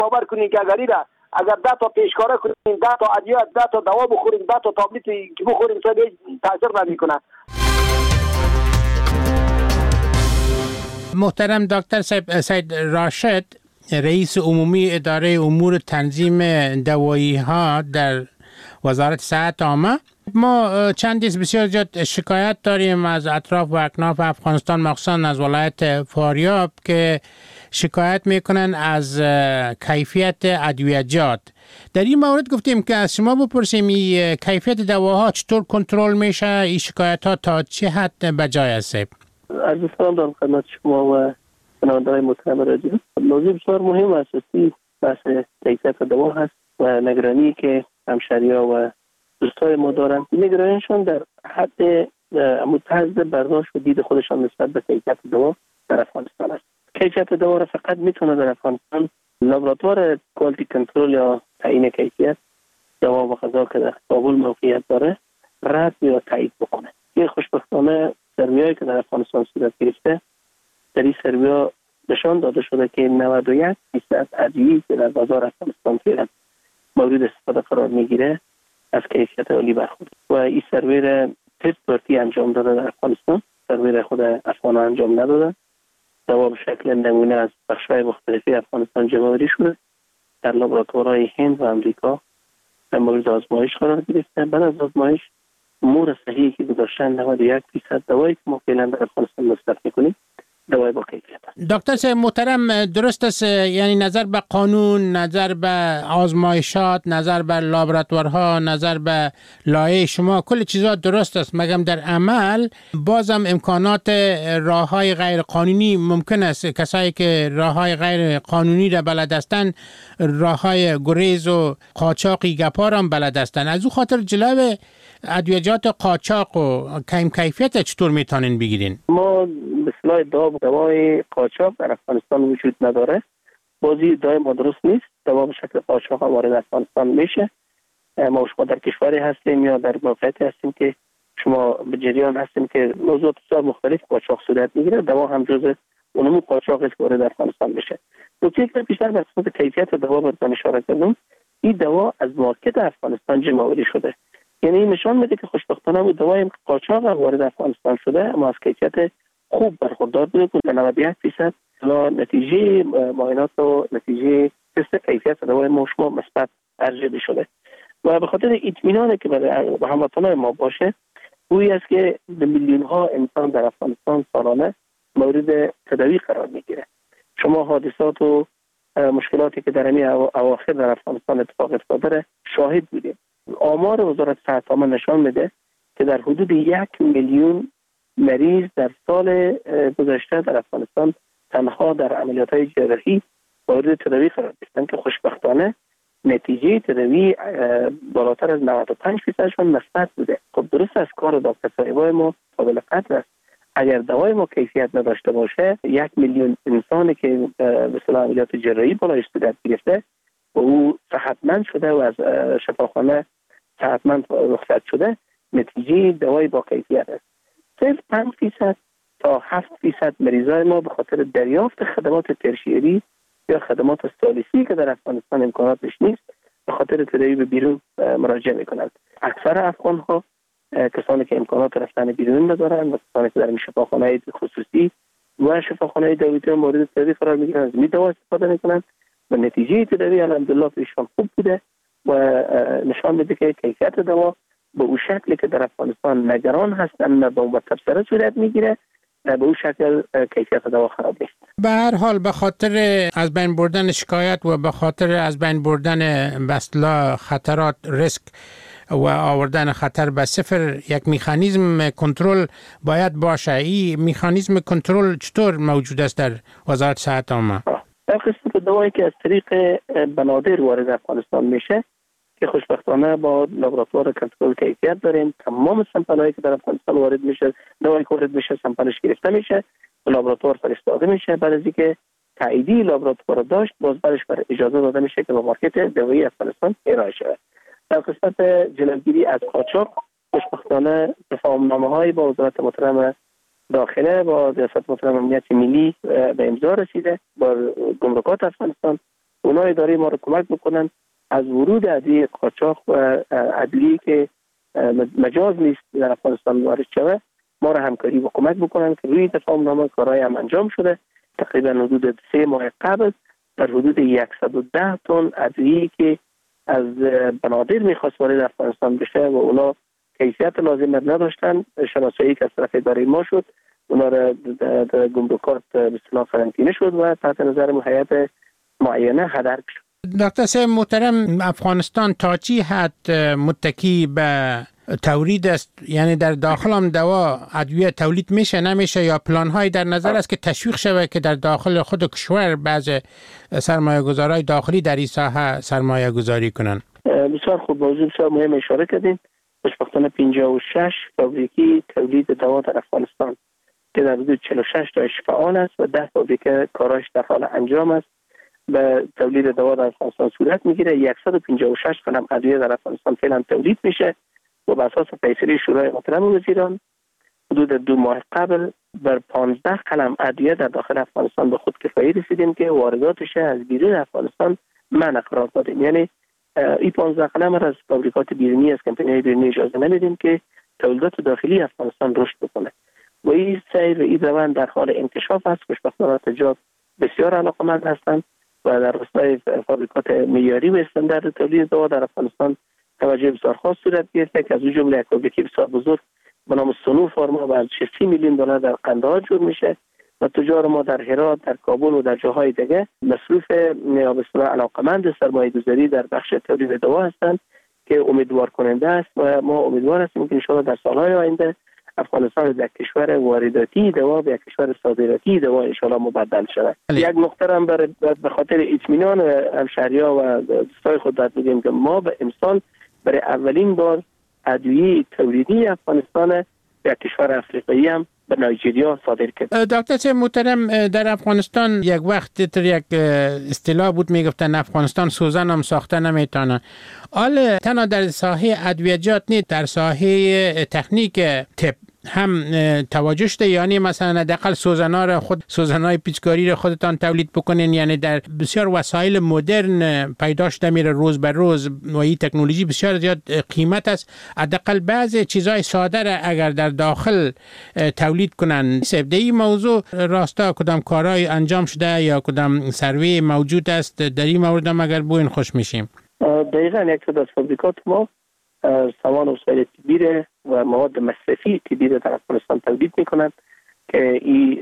باور کنین که اگر 10 تا پیشکاره کنین، 10 تا ادویه، 10 تا دوا بخورین، 10 تا تابلت که بخورین تو تاثیر نمیکنه. محترم دکتر سید راشد، رئیس عمومی اداره امور تنظیم دوایی ها در وزارت صحت عامه، ما چند روز بسیار زیاد شکایت داریم از اطراف و اکناف افغانستان، مخصوصا از ولایت فاریاب که شکایت میکنن از کیفیت ادویه‌جات. در این مورد گفتیم که از شما بپرسیم این کیفیت دواها چطور کنترل میشه، این شکایت ها تا چه حد بجای است؟ عرض سلام دارم خدمت شما و شنوندگان محترم رادیو. موضوع بسیار مهم و اساسی بحث کیفیت دوا هست و نگرانی که همشهری‌ها و دوستای ما دارن، نگرانیشون در حد متعدد برداشت و دید خودشان نسبت به کیفیت دوا در افغانستان است. کیفیت دوا را فقط میتونه در افغانستان لابراتوار کوالیتی کنترل یا تعیین کیفیت دوا و غذا که در کابل موقعیت داره رد یا تایید بکنه. این خوشبختانه سروی‌هایی که در افغانستان صورت گرفته، در این سروی‌ها نشان داده شده که 91% ادویه‌ای که در بازار افغانستان فعلا مورد استفاده قرار میگیره از کیفیت عالی برخورد. و این سروی را تست انجام داده در افغانستان، سروی را خود افغان‌ها انجام نداده. دوا به شکل نمونه از بخش‌های مختلفی افغانستان جمع‌آوری شده، در لابراتوارهای هند و امریکا مورد آزمایش قرار گرفته. بعد از آزمایش امور صحیحی که گذاشتن 91% دوایی که ما فعلا در افغانستان مصرف می‌کنیم دوای با کیفیت است. دکتر صاحب محترم، درست است، یعنی نظر به قانون، نظر به آزمایشات، نظر به لابراتوارها، نظر به لایحه شما، کل چیزا درست است، مگر در عمل بازم امکانات راههای غیر قانونی ممکن است. کسایی که راههای غیر قانونی را بلد هستند، راههای گریز و قاچاقی گپا را بلد هستند. از او خاطر جلوی ادویه‌جات قاچاق و کم کیفیت چطور میتونین بگیرین؟ ما به اصطلاح دوای قاچاق در افغانستان وجود نداره. بازی ادعای ما درست نیست. دوا به شکل قاچاق وارد افغانستان میشه. ما شما در کشوری هستیم یا در موقعیتی هستیم که شما به جریان هستیم که موضوعات بسیار مختلف قاچاق صورت میگیره. دوا هم جزء اونم قاچاقی که وارد افغانستان میشه. نکته که بیشتر به خصوص کیفیت دوا بهتون اشاره کردم، این دوا از مارکت افغانستان جمع‌آوری شده. یعنی نشان میده که خوشبختانه اون دوای قاچاق وارد افغانستان شده اما از کیفیت خوب برخوردار بوده که 91% نتیجه معاینات و نتیجه تست کیفیت دوای ما شما مثبت ارزیابی شده. و به خاطر اطمینانی که برای هموطنان ما باشه، گویی است که به میلیون ها انسان در افغانستان سالانه مورد تداوی قرار میگیره. شما حادثات و مشکلاتی که در این اواخر در افغانستان اتفاق افتاده شاهد بودیم. آمار وزارت صحت عامه نشان میده که در حدود 1 میلیون مریض در سال گذشته در افغانستان تنها در عملیات‌های جراحی مورد تداوی قرار گرفتند که خوشبختانه نتیجه تداوی بالاتر از 95% مثبت بوده. خب درست است، کار دکتر صاحبای ما قابل قدر است. اگر دوای ما کیفیت نداشته باشه، 1 میلیون انسانی که به اصطلاح عملیات جراحی بالای صورت گرفته و او صحتمند شده و از شفاخانه صحتمند رخصت شده، نتیجه دوای با کیفیت است. صرف 5% تا 7% مریضای ما به خاطر دریافت خدمات ترشیری یا خدمات ثالثی که در افغانستان امکاناتش نیست، به خاطر تداوی به بیرون مراجعه میکنند. اکثر افغان‌ها کسانی که امکانات رفتن بیرون ندارند و کسانی که در شفاخانه‌های خصوصی و شفاخانه‌های دولتی مورد تداوی قرار میگیرند از این دوا استفاده میکنند و نتیجه تداوی الحمدلله برایشان خوب بوده و نشان میده که کیفیت دوا به اون شکلی که در افغانستان نگران هستند و به تبصره صورت میگیره، به اون شکل کیفیت دوا خراب نیست. به هر حال به خاطر از بین بردن شکایت و به خاطر از بین بردن بسلا خطرات، ریسک و آوردن خطر به صفر، یک مکانیزم کنترل باید باشه. این مکانیزم کنترل چطور موجود است در وزارت صحت عامه؟ در قسمت دوایی که از طریق بنادر وارد افغانستان میشه که خوشبختانه با لابراتوار کنترل کیفیت داریم، تمام سمپل‌هایی که در افغانستان وارد میشه، دوایی که وارد میشه سمپلش گرفته میشه، به لابراتوار فرستاده میشه. بعد از اینکه تاییدی لابراتوار داشت، باز برش بر اجازه داده میشه که به مارکت دوایی افغانستان ارائه شود. در قسمت جلوگیری از قاچاق، خوشبختانه تفاهم‌نامه‌های با وزارت محترم داخله با ریاست محترم امنیت ملی به امضا رسیده با گمرکات افغانستان اونا اداره ما رو کمک بکنن از ورود ادویه قاچاق و ادویه که مجاز نیست در افغانستان وارد شود ما را همکاری و کمک بکنن که روی تفاهم نامه کارهای هم انجام شده. تقریبا حدود 3 ماه قبل در حدود 110 تن ادویه که از بنادر میخواست وارد افغانستان بشه و اونا کیفیت لازم نداشتن، شناسایی که از طرف اداره ما شد، اونا را در گمرکات به اصطلاح قرنطینه شد و تحت نظر هیئت معینه هدر شد. دکتر صاحب محترم، افغانستان تا چی حد متکی به تولید است؟ یعنی در داخل هم دوا ادویه تولید میشه نمیشه، یا پلان های در نظر است که تشویق شود که در داخل خود کشور بعض سرمایه گذارای داخلی در این ساحه سرمایه گذاری کنن؟ بسیار خوب، موضوع بسیار مهم اشاره کردین. خوشبختانه 56 فابریکی تولید دوا در افغانستان که در حدود 46 تاش فعال است و 10 فابریکه کارش در حال انجام است به تولید دوا در افغانستان صورت میگیره. 156 قلم ادویه در افغانستان فعلا تولید میشه و بر اساس فیصله شورای محترم وزیران حدود 2 ماه قبل بر 15 قلم ادویه در داخل افغانستان به خود کفایی رسیدیم که وارداتش از بیرون افغانستان منع قرار دادیم. یعنی این 15 قلم را از فابریکات بیرونی، از کمپانی‌های بیرونی اجازه نمیدیم که تولیدات داخلی افغانستان رشد بکنه و این سیر و این روند در حال انکشاف است. خوشبختانه تجار بسیار علاقه‌مند هستند و در راستای فابریکات معیاری و استاندارد تولید دوا در افغانستان توجه بسیار خاص صورت گرفته که از اون جمله یک فابریکه بسیار بزرگ به نام سونو فارما با ارزش 30 میلیون دلار در قندهار جور میشه و تجار ما در هرات، در کابل و در جاهای دیگه مصروف یا به اصطلاح علاقه‌مند سرمایه‌گذاری در بخش تولید دوا هستند که امیدوار کننده است و ما امیدوار هستیم که ان شاءالله در سالهای آینده افغانستان یک کشور وارداتی دوا به یک کشور صادراتی دوا ان شاءالله مبدل شود. یک نکته هم به خاطر اطمینان همشهری‌ها و دوستای خود باید بگیم که ما به امسال برای اولین بار ادویه تولیدی افغانستان به کشور افریقایی هم به نایجریا صادر کرد. دکتر محترم، در افغانستان یک وقت در یک اصطلاح بود میگفتن افغانستان سوزن هم ساخته نمیتونه. حالا تنها در ساحه ادویجات نیست، در ساحه تکنیک طب هم توجه شده، یعنی مثلا حداقل سوزنای پیچکاری را خودتان تولید بکنین، یعنی در بسیار وسایل مدرن پیدا شده میره روز به روز و این تکنولوژی بسیار زیاد قیمت است. حداقل بعضی چیزای ساده را اگر در داخل تولید کنن. در این موضوع راستا کدام کارهای انجام شده یا کدام سروی موجود است در این مورد هم اگر بوین خوش میشیم؟ دقیقاً یک از فابریکات ما سامان وسایل طبی و مواد مصرفی طبی در افغانستان تولید میکنند که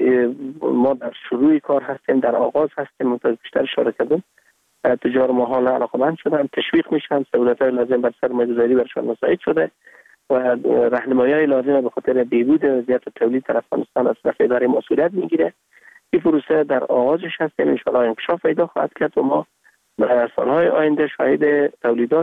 ما در شروع کار هستیم، در آغاز هستیم. بیشتر اشاره کردم تجار ما حالا علاقه‌مند شدن، تشویق میشن، سهولت‌های لازم بر سرمایه‌گذاری برشان مساعد شده و راهنمایی‌های لازم به خاطر بهبود وضعیت تولید در افغانستان از طرف اداره ما صورت میگیره. این پروسه در آغازش هستیم، ان شاءالله انکشاف پیدا خواهد کرد و ما در سالهای آینده شاهد تولیدات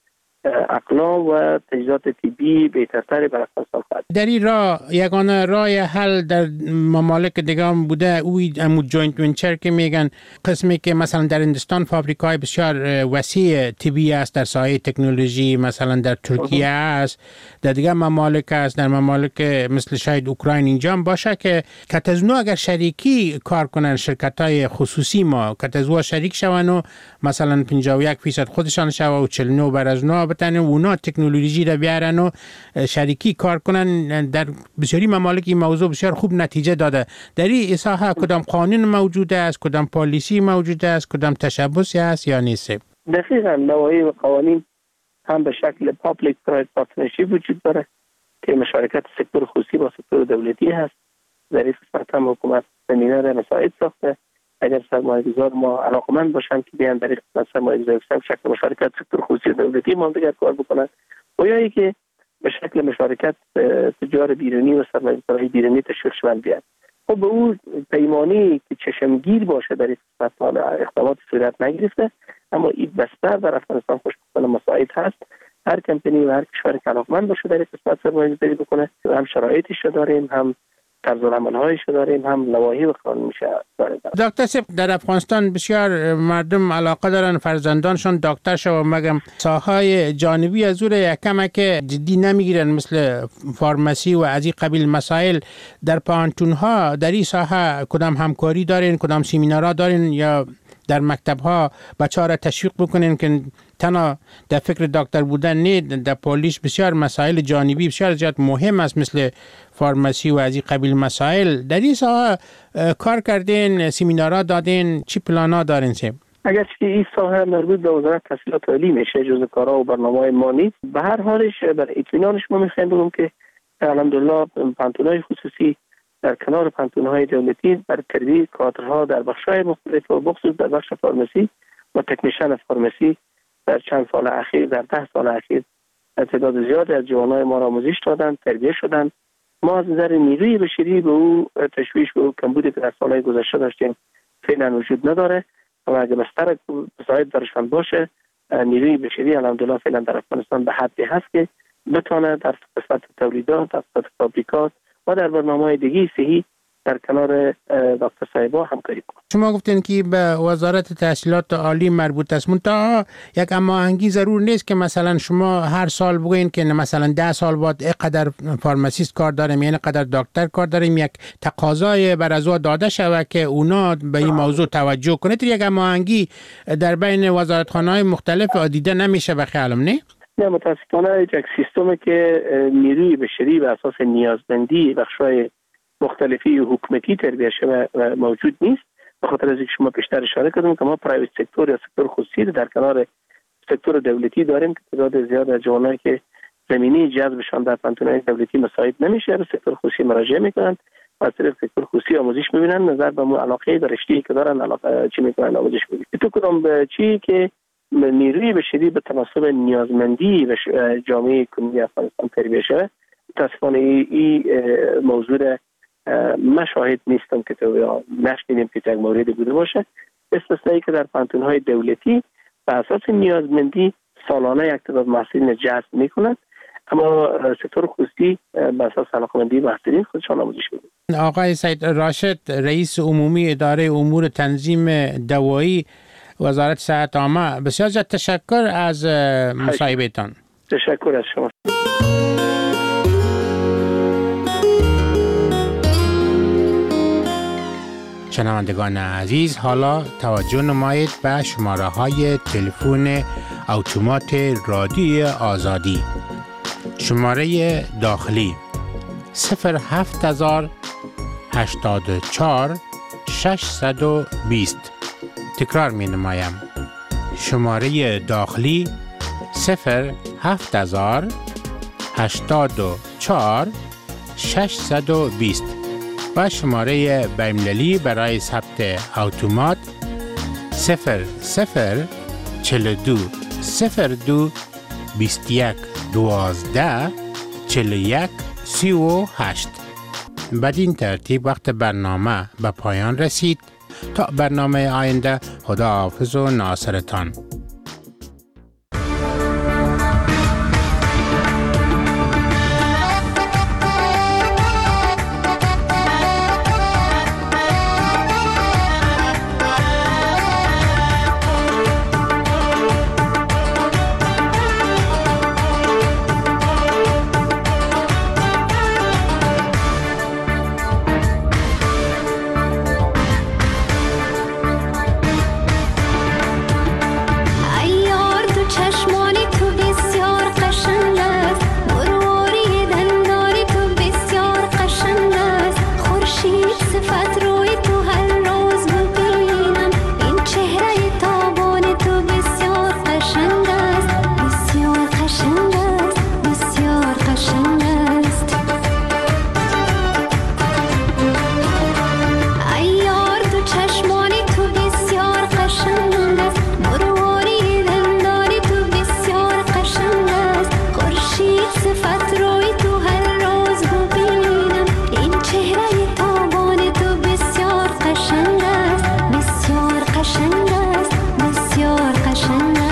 اقلام و تجهیزات طبی بهترتری برای افغانستان خواهد. در این راه یگانه راه حل در ممالک دیگه هم بوده، امو جوینت ونچر که میگن، قسمی که مثلا در هندوستان فابریکای بسیار وسیع طبی است در ساحه تکنولوژی، مثلا در ترکیه است، در دیگه ممالک است، در ممالک مثل شاید اوکراین اینجا هم باشه که کتزنو اگر شریکی کار کنن، شرکت‌های خصوصی ما کتزنو شریک شون و مثلا 51% خودشان شو و 49 بر از نو بتن اونا تکنولوژی را بیارن و شریکی کار کنن. در بسیاری ممالک این موضوع بسیار خوب نتیجه داده. در این ساحه کدام قانون موجوده است، کدام پالیسی موجوده است، کدام تشبثی است یا نیست؟ دقیقاً نوعی و قوانین هم به شکل پابلیک پرایوت پارتنرشیپ وجود داره که مشارکت سکتور خصوصی با سکتور دولتی هست. در این قسمت هم حکومت زمینه را مساعد ساخته. اگر سرمایه‌گذار ما علاقمند باشن که بیان در این قسمت سرمایه‌گذاری به شکل مشارکت سکتور خصوصی دولتی ما دیگر کار بکنن و یا اینکه به شکل مشارکت تجار بیرونی و سرمایه‌گذارهای بیرونی تشویق شوند بیاد. خب به اون پیمانی که چشمگیر باشه در این قسمت حالا اقدامات صورت نگرفته، اما این بستر در افغانستان خوشبختانه مساعد هست. هر کمپانی و هر کشور که علاقمند باشه در این قسمت سرمایه‌گذاری بکنه، هم شرایطش رو داریم، هم طرز العمل‌هایش داریم، هم لوایح و قانون میشه داریم. دکتر صاحب، در افغانستان بسیار مردم علاقه دارن فرزندانشون دکتر شو، مگم ساحای جانبی از اون یکم که جدی نمیگیرن مثل فارمسی و از این قبیل مسائل. در پانتونها در این ساحه کدام همکاری دارین، کدام سمینارها دارین یا در مکتب ها بچه را تشویق بکنین که تنها در فکر دکتر بودن نه، در پولیس بسیار مسائل جانبی بسیار زیاد مهم است مثل فارمسی و از این قبیل مسائل. در این ساحه کار کردین، سمینارها دادین، چی پلانا دارین سه؟ اگرچه این ساحه مربوط به وزارت تحصیلات عالی میشه، جزء کارها و برنامه‌های ما نیست، به هر حالش بر اطمینانش ما میخوایم بگم که الحمدلله پانتون‌های خصوصی در کنار پانتون‌های دولتی بر تربیت کادرها در بخش‌های مختلف و بخصوص در بخش فارمسی و تکنیشن فارمسی در چند سال اخیر، در 10 سال اخیر تعداد زیادی از جوانای ما را آموزش دادن، تربیت شدن. ما از نظر نیروی بشری به او تشویش به او کمبودی که در سالهای گذشته داشتیم فعلا وجود نداره و اگر بستر زاید درشان باشه، نیروی بشری الحمدلله فعلا در افغانستان به حدی هست که بتونه در قسمت تولیدات، در قسمت فابریکات و در برنامه‌های دیگه صحی در کنار دکتر صاحبا همکاری کنه. شما گفتین که به وزارت تحصیلات عالی مربوط است، منتها یک هماهنگی ضرور نیست که مثلا شما هر سال بگوین که مثلا 10 سال بعد اینقدر فارماسیست کار داریم، یعنی قدر دکتر کار داریم، یک تقاضای بر از داده شود که اونا به این موضوع توجه کنه. یک هماهنگی در بین وزارتخانه‌های مختلف دیده نمیشه به خیالم نه؟ نه، متاسفانه یک سیستمی که نیروی بشری به اساس نیازمندی بخش‌های مختلفی حکومتی تربیت شده موجود نیست. به خاطر از اینکه شما پیشتر اشاره کردیم که ما پرایوت سکتور یا سکتور خصوصی در کنار سکتور دولتی داریم که تعداد زیاد از جوانایی که زمینه جذبشان در پانتون‌های دولتی مساعد نمیشه به سکتور خصوصی مراجعه میکنن و از طریق سکتور خصوصی آموزش میبینن، نظر به علاقه در رشته‌ای که دارن علاقه چی میکنن آموزش میبینن. تو کدام به چی که نیروی بشری به تناسب نیازمندی و جامعه کنونی افغانستان تربیت شده. متاسفانه این موضوع مشاهد نیستم که تو نشنیدیم که یک موردی بوده باشه، استثنایی که در پانتون‌های دولتی به اساس نیازمندی سالانه یک تعداد محصلین جذب میکنند، اما سکتور خصوصی به اساس علاقه‌مندی محصلین خودشان آموزش میدن. آقای سید راشد، رئیس عمومی اداره امور تنظیم دوایی وزارت صحت عامه، بسیار زیاد تشکر از مصاحبهتان. تشکر از شما. شنوندگان عزیز، حالا توجه نمایید به شماره های تلفن اتومات رادیو آزادی. شماره داخلی 07084 620. تکرار می نمایم. شماره داخلی 07084 620 و شماره بین‌المللی برای ثبت اتومات 0042 02 21 12 41 38. بدین ترتیب وقت برنامه به پایان رسید. تا برنامه آینده، خداحافظ و ناصرتان. قشنگ است، بسیار قشنگ است.